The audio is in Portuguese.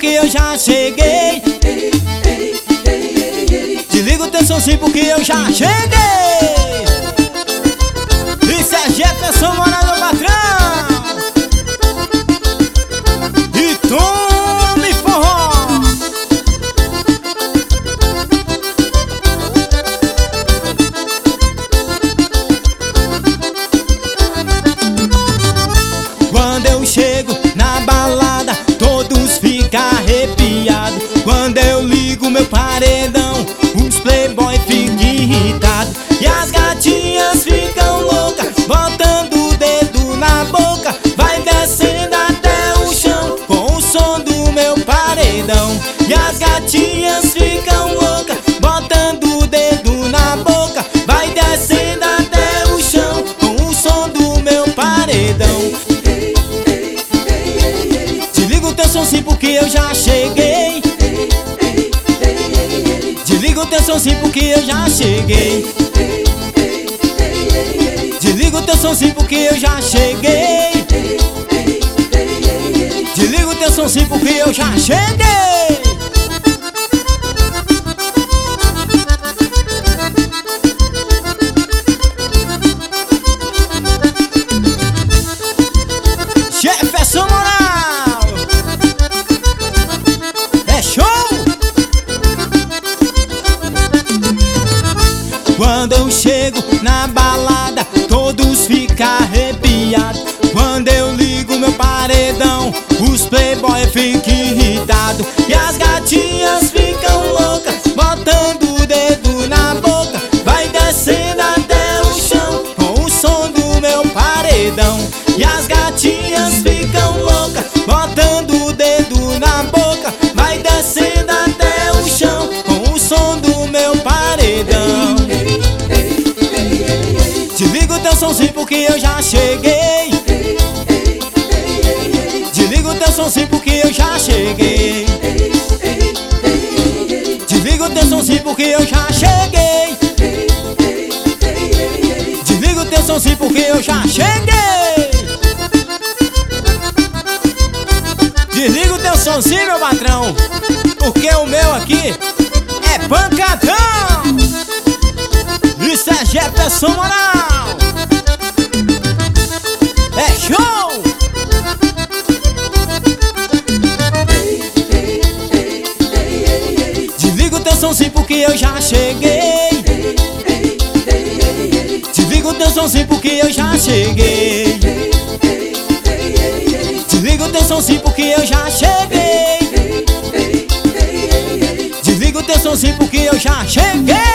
porque eu já cheguei. Desliga o teu somzinho porque eu já cheguei. Isso é Jefferson Moraes, meu patrão. E tome forró. Quando eu chego na balada, todos ficam arrepiados. Quando eu ligo meu paredão, os playboy ficam irritados. E as gatinhas ficam loucas, botando o dedo na boca. Vai descendo até o chão com o som do meu paredão. E as gatinhas ficam loucas, botando o dedo na boca. Vai descendo até o chão com o som do meu paredão. Desliga o teu somzinho porque eu já cheguei. Desliga o teu somzinho porque eu já cheguei. Desliga o teu somzinho porque eu já cheguei. Desliga o teu somzinho porque eu já cheguei. Jefferson Moraes, é show! Quando eu chego na balada, todos ficam arrepiados. Quando eu ligo meu paredão, os playboy ficam irritados. E as gatinhas ficam loucas, botando o dedo na boca. Vai descendo até o chão com o som do meu paredão. E as gatinhas ficam loucas, botando o dedo na boca. Vai descendo até o chão com o som do meu paredão. Desliga o teu somzinho porque eu já cheguei. Desliga o teu somzinho porque eu já cheguei. Desliga o teu somzinho porque eu já cheguei. Desliga o teu somzinho porque eu já cheguei. Desliga o teu somzinho, meu patrão, porque o meu aqui é pancadão. Isso é Jefferson Moraes, é show! Desliga o teu somzinho porque eu já cheguei. Desliga o teu somzinho porque eu já cheguei. Desliga o teu somzinho porque eu já cheguei. Desliga o teu somzinho porque eu já cheguei.